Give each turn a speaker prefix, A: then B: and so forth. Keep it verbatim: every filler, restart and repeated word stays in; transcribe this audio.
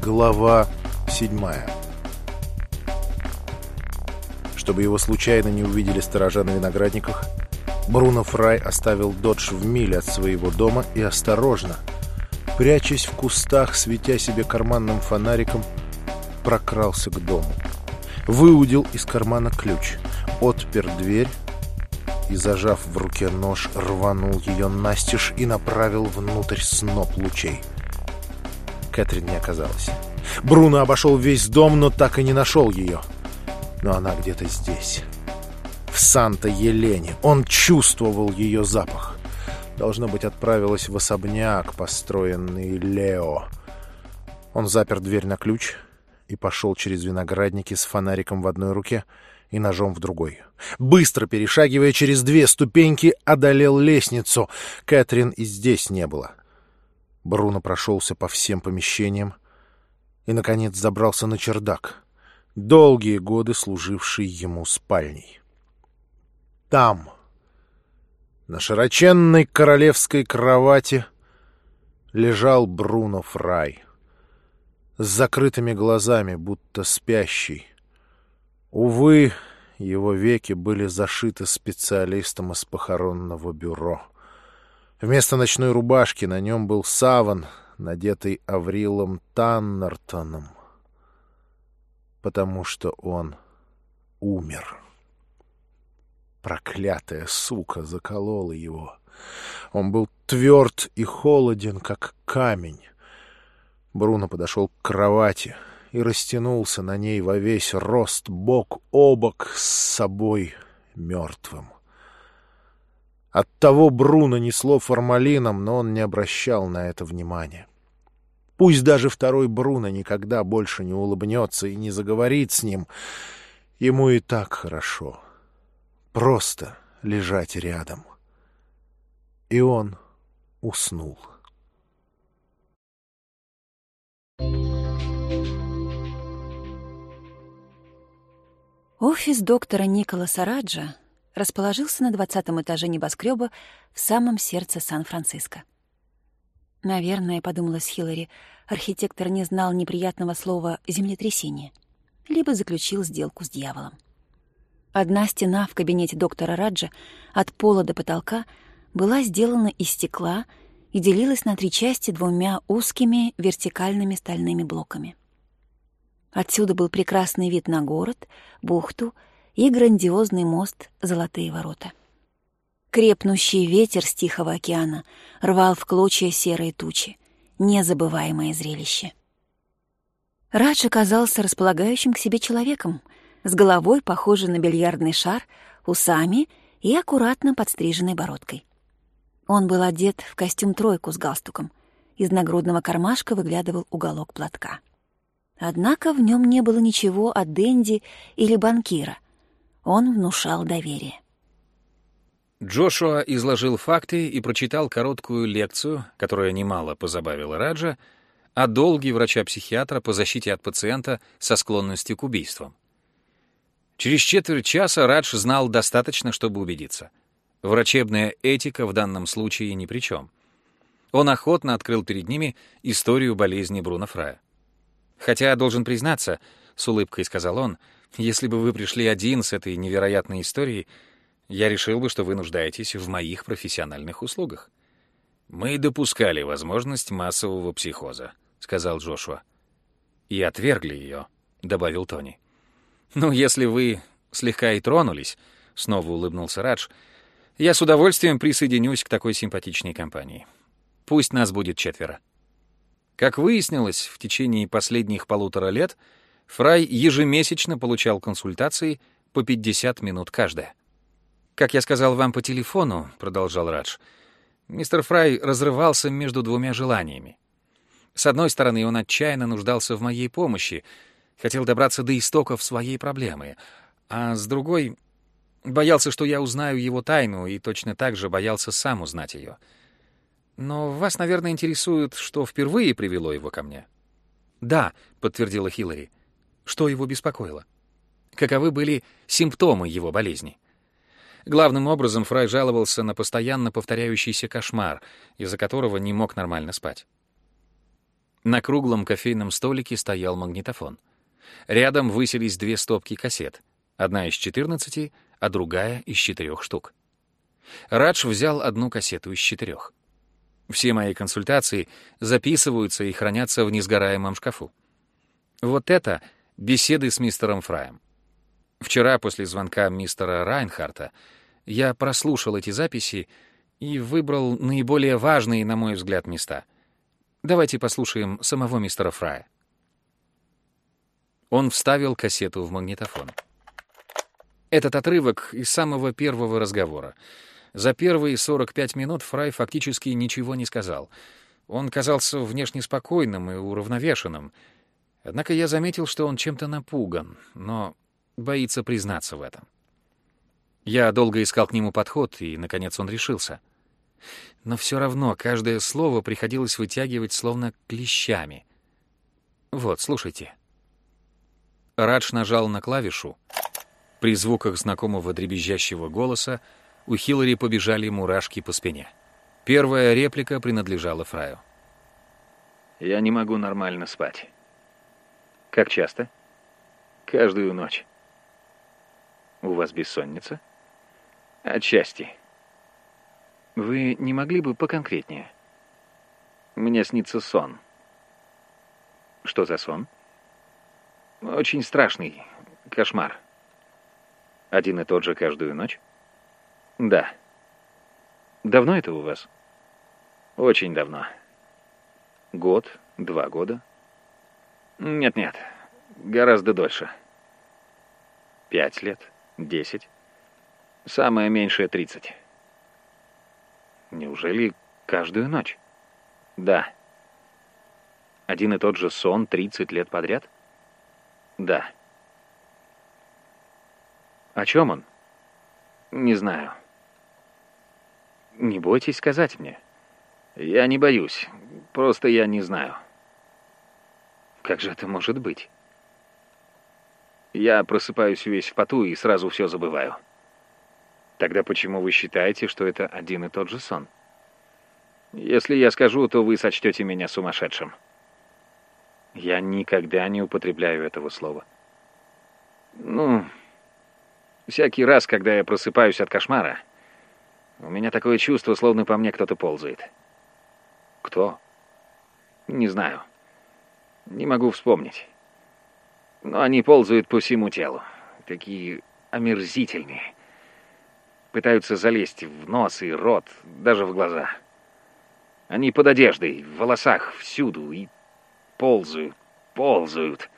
A: Глава седьмая. Чтобы его случайно не увидели сторожа на виноградниках, Бруно Фрай оставил додж в миле от своего дома и осторожно, прячась в кустах, светя себе карманным фонариком, прокрался к дому. Выудил из кармана ключ, отпер дверь и, зажав в руке нож, рванул ее настежь и направил внутрь сноп лучей. Кэтрин не оказалась. Бруно обошел весь дом, но так и не нашел ее. Но она где-то здесь, в Санта-Елене. Он чувствовал ее запах. Должно быть, отправилась в особняк, построенный Лео. Он запер дверь на ключ и пошел через виноградники с фонариком в одной руке и ножом в другой. Быстро перешагивая через две ступеньки, одолел лестницу. Кэтрин и здесь не было. Бруно прошелся по всем помещениям и, наконец, забрался на чердак, долгие годы служивший ему спальней. Там, на широченной королевской кровати, лежал Бруно Фрай, с закрытыми глазами, будто спящий. Увы, его веки были зашиты специалистом из похоронного бюро. Вместо ночной рубашки на нем был саван, надетый Аврилом Таннертоном, потому что он умер. Проклятая сука заколола его. Он был тверд и холоден, как камень. Бруно подошел к кровати и растянулся на ней во весь рост, бок о бок с собой мертвым. Оттого Бруно несло формалином, но он не обращал на это внимания. Пусть даже второй Бруно никогда больше не улыбнется и не заговорит с ним, ему и так хорошо. Просто лежать рядом. И он уснул.
B: Офис доктора Николаса Раджа расположился на двадцатом этаже небоскреба в самом сердце Сан-Франциско. Наверное, подумалась Хиллари, архитектор не знал неприятного слова «землетрясение», либо заключил сделку с дьяволом. Одна стена в кабинете доктора Раджа от пола до потолка была сделана из стекла и делилась на три части двумя узкими вертикальными стальными блоками. Отсюда был прекрасный вид на город, бухту и грандиозный мост «Золотые ворота». Крепнущий ветер с Тихого океана рвал в клочья серые тучи. Незабываемое зрелище. Радж оказался располагающим к себе человеком, с головой, похожей на бильярдный шар, усами и аккуратно подстриженной бородкой. Он был одет в костюм-тройку с галстуком. Из нагрудного кармашка выглядывал уголок платка. Однако в нем не было ничего от денди или банкира. Он внушал доверие.
C: Джошуа изложил факты и прочитал короткую лекцию, которая немало позабавила Раджа, о долге врача-психиатра по защите от пациента со склонностью к убийствам. Через четверть часа Радж знал достаточно, чтобы убедиться. Врачебная этика в данном случае ни при чем. Он охотно открыл перед ними историю болезни Бруно Фрая. «Хотя, должен признаться, — с улыбкой сказал он, — если бы вы пришли один с этой невероятной историей, я решил бы, что вы нуждаетесь в моих профессиональных услугах». «Мы допускали возможность массового психоза», — сказал Джошуа. «И отвергли ее», — добавил Тони. «Ну, если вы слегка и тронулись», — снова улыбнулся Радж, — «я с удовольствием присоединюсь к такой симпатичной компании. Пусть нас будет четверо». Как выяснилось, в течение последних полутора лет Фрай ежемесячно получал консультации по пятьдесят минут каждая. «Как я сказал вам по телефону», — продолжал Радж, — «мистер Фрай разрывался между двумя желаниями. С одной стороны, он отчаянно нуждался в моей помощи, хотел добраться до истоков своей проблемы, а с другой — боялся, что я узнаю его тайну, и точно так же боялся сам узнать ее. Но вас, наверное, интересует, что впервые привело его ко мне?» «Да», — подтвердила Хиллари. «Что его беспокоило? Каковы были симптомы его болезни?» Главным образом Фрай жаловался на постоянно повторяющийся кошмар, из-за которого не мог нормально спать. На круглом кофейном столике стоял магнитофон. Рядом высились две стопки кассет. Одна из четырнадцати, а другая из четырех штук. Радж взял одну кассету из четырех. Все мои консультации записываются и хранятся в несгораемом шкафу. Вот это беседы с мистером Фраем. Вчера после звонка мистера Райнхарта я прослушал эти записи и выбрал наиболее важные, на мой взгляд, места. Давайте послушаем самого мистера Фрая. Он вставил кассету в магнитофон. Этот отрывок из самого первого разговора. За первые сорок пять минут Фрай фактически ничего не сказал. Он казался внешне спокойным и уравновешенным. Однако я заметил, что он чем-то напуган, но боится признаться в этом. Я долго искал к нему подход, и, наконец, он решился. Но все равно каждое слово приходилось вытягивать словно клещами. Вот, слушайте. Радж нажал на клавишу. При звуках знакомого дребезжащего голоса у Хиллари побежали мурашки по спине. Первая реплика принадлежала Фраю.
D: «Я не могу нормально спать». «Как часто?» «Каждую ночь». «У вас бессонница?» «Отчасти». «Вы не могли бы поконкретнее?» «Мне снится сон». «Что за сон?» «Очень страшный кошмар». «Один и тот же каждую ночь?» «Да». «Давно это у вас?» «Очень давно». «Год? Два года?» «Нет-нет, гораздо дольше». «Пять лет? Десять?» «Самое меньшее тридцать». «Неужели каждую ночь?» «Да». «Один и тот же сон тридцать лет подряд?» «Да». «О чем он?» «Не знаю». «Не бойтесь сказать мне». «Я не боюсь, просто я не знаю». «Как же это может быть?» «Я просыпаюсь весь в поту и сразу все забываю». «Тогда почему вы считаете, что это один и тот же сон?» «Если я скажу, то вы сочтете меня сумасшедшим». «Я никогда не употребляю этого слова». «Ну, всякий раз, когда я просыпаюсь от кошмара, у меня такое чувство, словно по мне кто-то ползает». «Кто?» «Не знаю. Не могу вспомнить. Но они ползают по всему телу. Такие омерзительные. Пытаются залезть в нос и рот, даже в глаза. Они под одеждой, в волосах, всюду, и ползают, ползают.